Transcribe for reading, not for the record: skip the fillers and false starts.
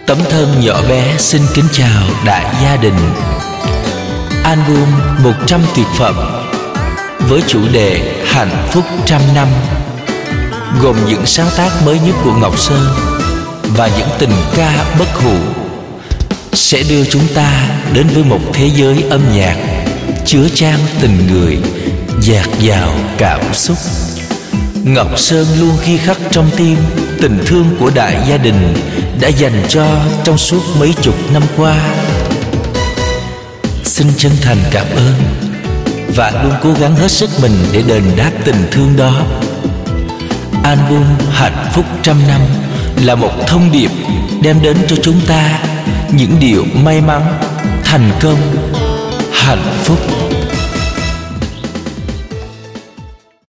Tấm thân nhỏ bé xin kính chào đại gia đình. Album 100 tuyệt phẩm với chủ đề Hạnh phúc trăm năm, gồm những sáng tác mới nhất của Ngọc Sơn và những tình ca bất hủ, sẽ đưa chúng ta đến với một thế giới âm nhạc chứa chan tình người, dạt dào cảm xúc. Ngọc Sơn luôn ghi khắc trong tim tình thương của đại gia đình đã dành cho trong suốt mấy chục năm qua. Xin chân thành cảm ơn và luôn cố gắng hết sức mình để đền đáp tình thương đó. Album Hạnh phúc trăm năm là một thông điệp đem đến cho chúng ta những điều may mắn, thành công, hạnh phúc.